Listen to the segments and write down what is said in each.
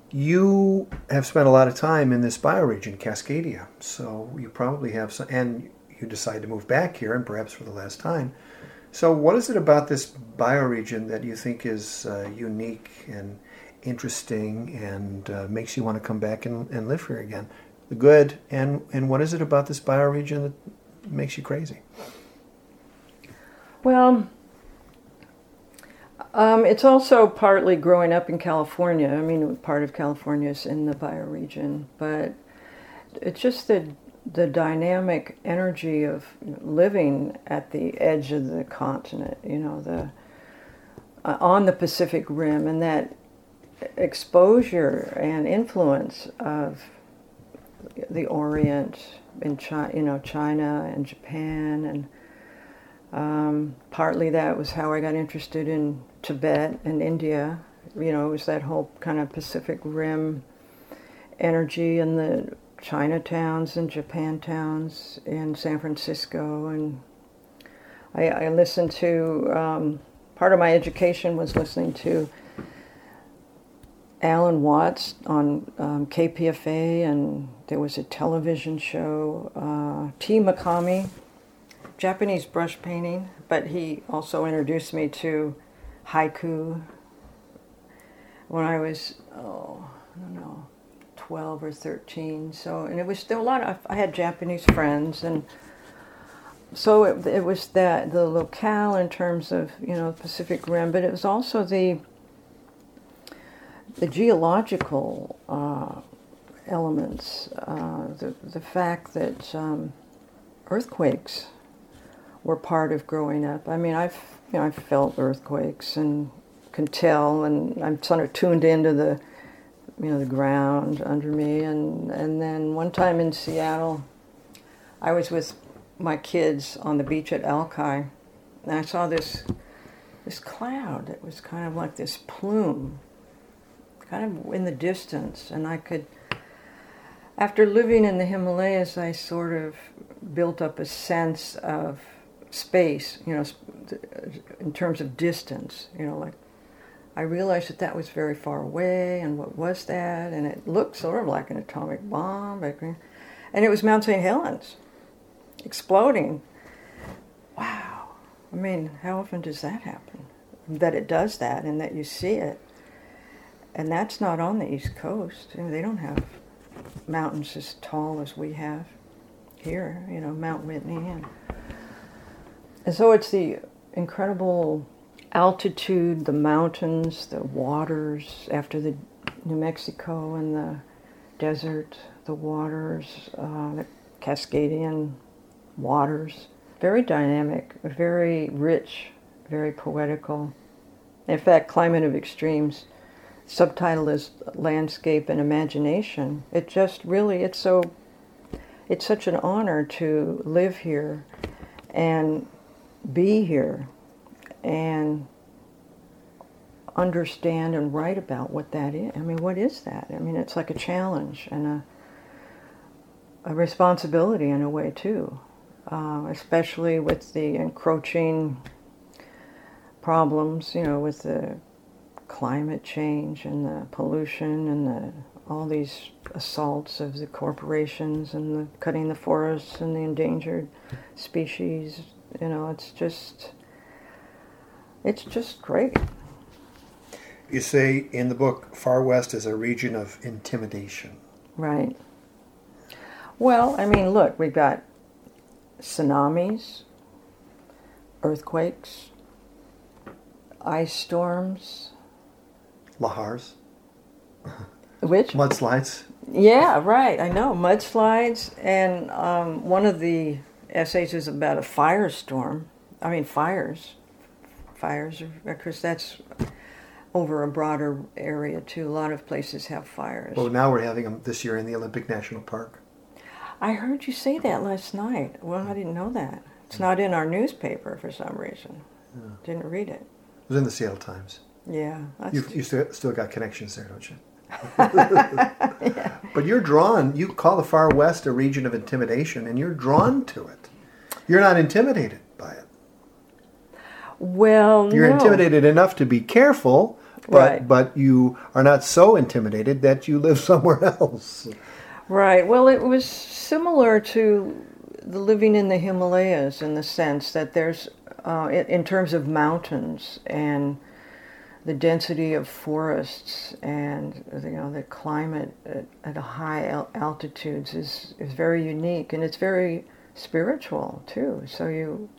You have spent a lot of time in this bioregion, Cascadia, so you probably have some, and you decide to move back here, and perhaps for the last time. So what is it about this bioregion that you think is unique and interesting and makes you want to come back and live here again? The good, and what is it about this bioregion that makes you crazy? Well, it's also partly growing up in California. I mean, part of California is in the bioregion, but it's just the dynamic energy of living at the edge of the continent, on the Pacific Rim, and that exposure and influence of the Orient in China and Japan, and partly that was how I got interested in Tibet and India. It was that whole kind of Pacific Rim energy and the Chinatowns and Japantowns in San Francisco. And I listened to, part of my education was listening to Alan Watts on KPFA, and there was a television show, T. Mikami, Japanese brush painting, but he also introduced me to haiku when I was, I don't know, 12 or 13. So, and it was still a lot of, I had Japanese friends, and so it was that, the locale in terms of, Pacific Rim, but it was also the geological elements, the fact that earthquakes were part of growing up. I mean, I've felt earthquakes and can tell, and I'm sort of tuned into the ground under me. And then one time in Seattle, I was with my kids on the beach at Alki, and I saw this cloud that was kind of like this plume, kind of in the distance, and I could, after living in the Himalayas, I sort of built up a sense of space, in terms of distance, like I realized that was very far away, and what was that? And it looked sort of like an atomic bomb, and it was Mount St. Helens exploding. Wow. I mean, how often does that happen? That it does that, and that you see it. And that's not on the East Coast. They don't have mountains as tall as we have here, Mount Whitney. And so it's the incredible altitude, the mountains, the waters, after the New Mexico and the desert, the waters, the Cascadian waters. Very dynamic, very rich, very poetical. In fact, Climate of Extremes, subtitle is Landscape and Imagination. It just really, it's such an honor to live here and be here and understand and write about what that is. I mean, what is that? I mean, it's like a challenge and a responsibility in a way too, especially with the encroaching problems, with the climate change and the pollution and all these assaults of the corporations and the cutting the forests and the endangered species. It's just great. You say in the book, Far West is a region of intimidation. Right. Well, I mean, look, we've got tsunamis, earthquakes, ice storms. Lahars. Which? Mudslides. Yeah, right. I know. Mudslides. And one of the essays is about a firestorm. I mean, fires. Fires, of course, that's over a broader area, too. A lot of places have fires. Well, now we're having them this year in the Olympic National Park. I heard you say that last night. Well, I didn't know that. It's not in our newspaper for some reason. Yeah. Didn't read it. It was in the Seattle Times. Yeah. You still got connections there, don't you? Yeah. But you're drawn, you call the Far West a region of intimidation, and you're drawn to it. You're not intimidated by it. Well, You're no. intimidated enough to be careful, Right. but you are not so intimidated that you live somewhere else. Right. Well, it was similar to the living in the Himalayas in the sense that there's, in terms of mountains and the density of forests and the climate at a altitudes is very unique, and it's very spiritual too. So you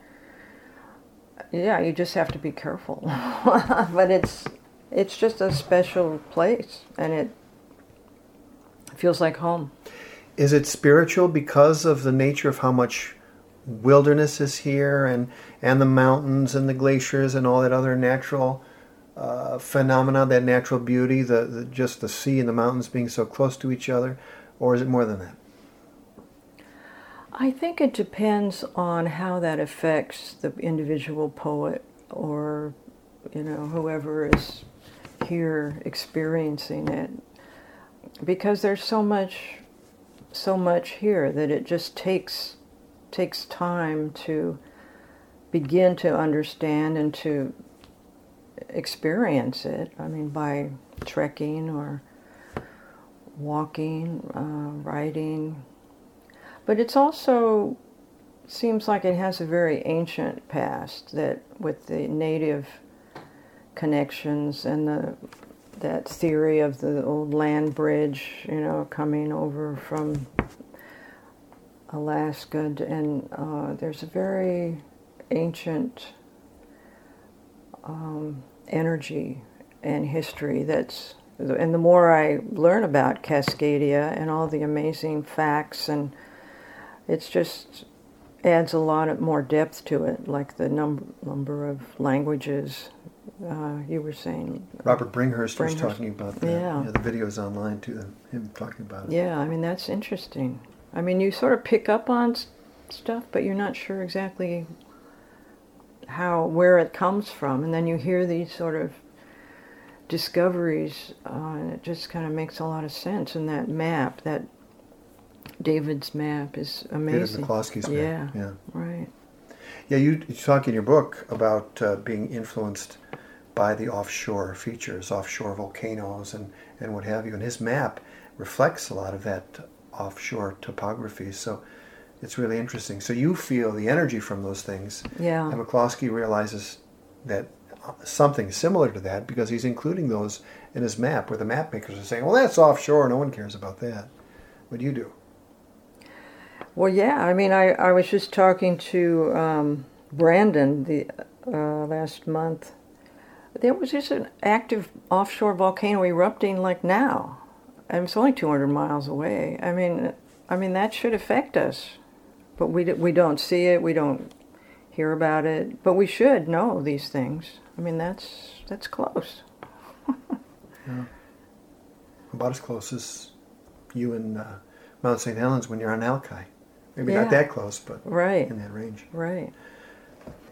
just have to be careful. But it's just a special place, and it feels like home. Is it spiritual because of the nature of how much wilderness is here, and the mountains and the glaciers and all that other natural phenomena, that natural beauty, just the sea and the mountains being so close to each other, or is it more than that? I think it depends on how that affects the individual poet or, whoever is here experiencing it. Because there's so much here that it just takes time to begin to understand and to experience it. I mean, by trekking or walking, riding. But it's also seems like it has a very ancient past, that with the native connections and that theory of the old land bridge, coming over from Alaska, and there's a very ancient energy and history and the more I learn about Cascadia and all the amazing facts, and it's just adds a lot more depth to it, like the number of languages you were saying. Robert Bringhurst was talking about that. Yeah. The video's online too, him talking about it. Yeah, I mean, that's interesting. I mean, you sort of pick up on stuff, but you're not sure exactly where it comes from, and then you hear these sort of discoveries, and it just kind of makes a lot of sense. And that map, that David's map, is amazing. David McCloskey's map. Yeah. Right. Yeah, you talk in your book about being influenced by the offshore features, offshore volcanoes and what have you, and his map reflects a lot of that offshore topography. So it's really interesting. So you feel the energy from those things. Yeah. And McCloskey realizes that something similar to that, because he's including those in his map, where the map makers are saying, well, that's offshore, no one cares about that. What do you do? Well, yeah, I mean, I was just talking to Brandon the last month. There was just an active offshore volcano erupting like now. And it's only 200 miles away. I mean that should affect us, but we don't see it, we don't hear about it, but we should know these things. I mean, that's close. Yeah. About as close as you and Mount St. Helens when you're on Alki. Maybe not that close, but right. in that range. Right.